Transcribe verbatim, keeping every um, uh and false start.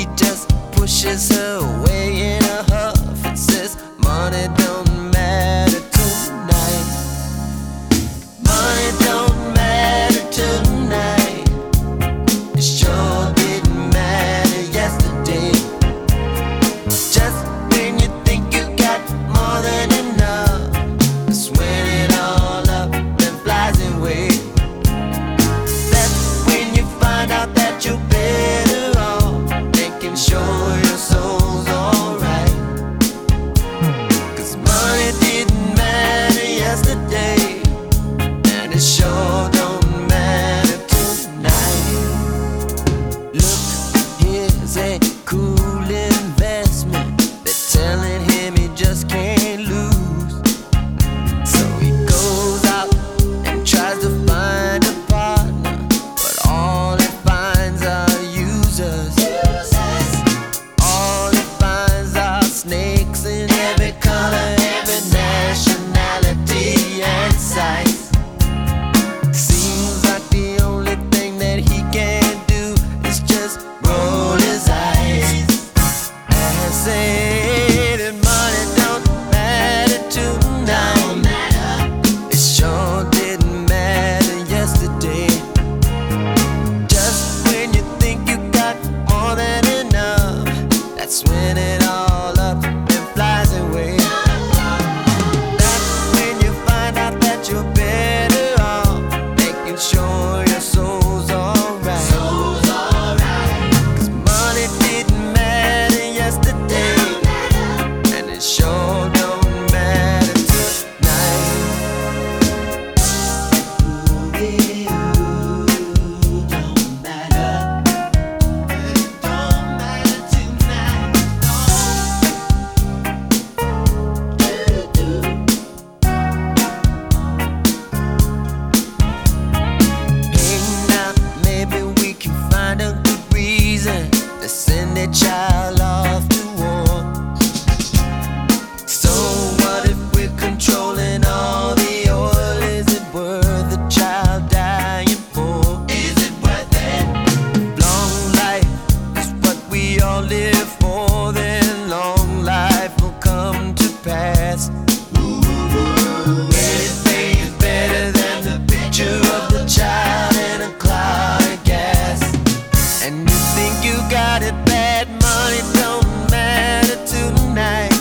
He just pushes her away in a huff and says, money don't matter tonight. Money don't matter tonight. It sure didn't matter yesterday. Just when you think you got more than enough, that's when it all up and flies away. That's when you find out that you're better off making sure your soul's alright. Cause money didn't matter yesterday, and it sure don't matter tonight. Look, here's a cool investment. They're telling him he just can't lose. So he goes out and tries to find a partner, but all he finds are users. All he finds are snakes in every color, every nationality and size. Seems like the only thing that he can do is just roll his eyes and say that money don't matter tonight. It sure didn't matter yesterday. Just when you think you got more than enough, that's when it all up and flies away. That's when you find out that you're better off making sure your soul's alright. Soul's alright. Cause money didn't matter yesterday, and it sure don't matter tonight. Ooh, yeah, ooh, don't matter. It don't matter tonight. Hey, now maybe we can find a good reason to send a child off to war. So what if we're controlling all the oil? Is it worth the child dying for? Is it worth it? Long life is what we all live for, then long life will come to pass. Anything is better than the picture of the child in a cloud of gas. And you think you got it bad, money don't matter tonight.